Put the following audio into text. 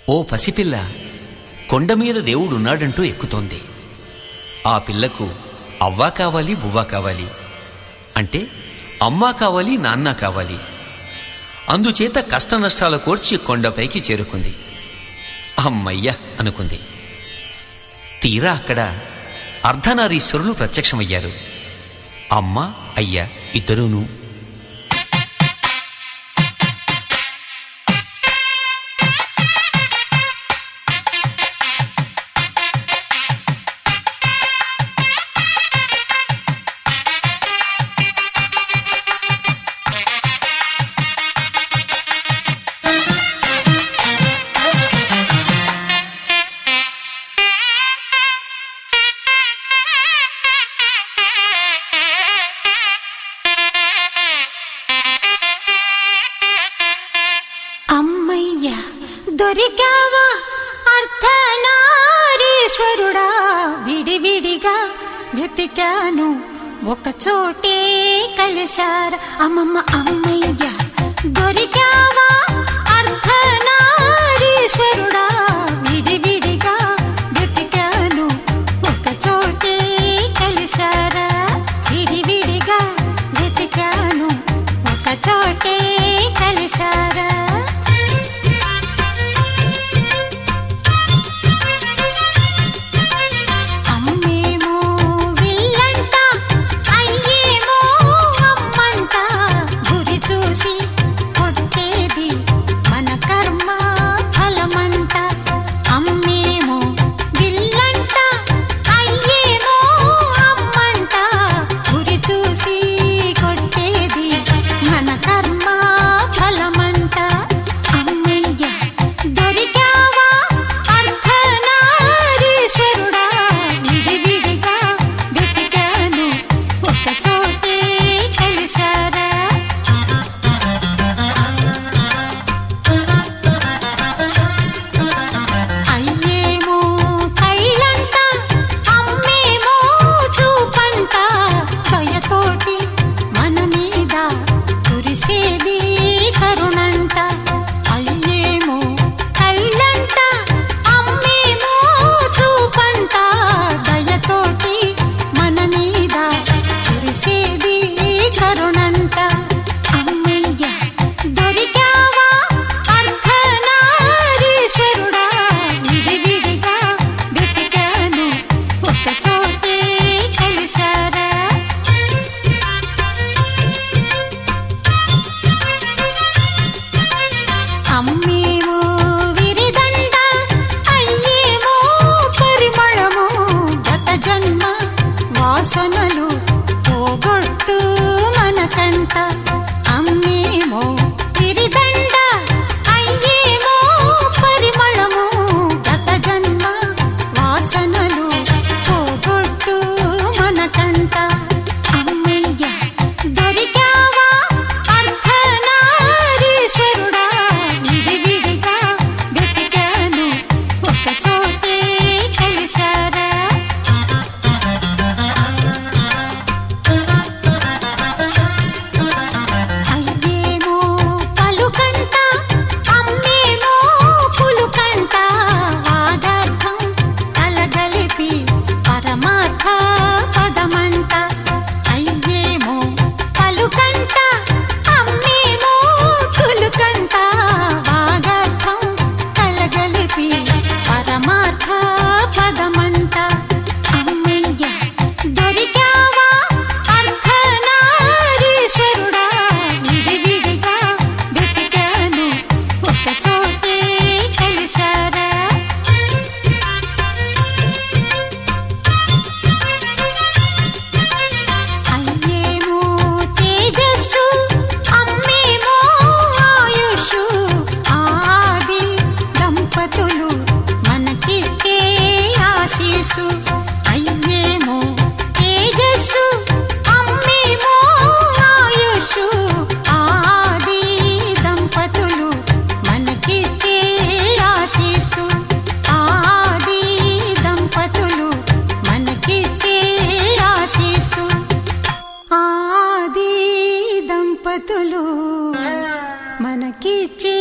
ఓ పసిపిల్ల కొండమీద దేవుడున్నాడంటూ ఎక్కుతోంది. ఆ పిల్లకు అవ్వా కావాలి, బువ్వా కావాలి, అంటే అమ్మా కావాలి, నాన్న కావాలి. అందుచేత కష్టనష్టాల కోర్చి కొండపైకి చేరుకుంది. అమ్మయ్య అనుకుంది. తీరా అక్కడ అర్ధనారీశ్వరులు ప్రత్యక్షమయ్యారు. అమ్మ, అయ్య ఇద్దరూనూ. దొరికావా అర్ధనారీశ్వరుడా, విడివిడిగా వెతికాను ఒక చోటే కలిశారా. అమ్మమ్మ అమ్మయ్య దొరికావా అర్ధనారీశ్వరుడా, విడివిడిగా వెతికాను ఒక చోటే కలిశారా. విడివిడిగా వెతికాను ఒక చోటే కలిశారా. వాసనలు పోగొట్టు మనకంట. అమ్మేమో విరిదండ, అయ్యేమో పరిమళము, గత జన్మ వాసనలు పోగొట్టు మనకంట. అమ్మయ్య దొరికావా అర్ధనారీశ్వరుడా, విడివిడిగా వెతికాను ఒక చోటే కలిశారా. అయ్యేమో తేజస్సు, అమ్మేమో ఆయుషు, ఆది దంపతులు మనకిచ్చే ఆశీస్సు. ఆది దంపతులు మనకిచ్చే ఆశీస్సు. ఆది దంపతులు మనకిచ్చే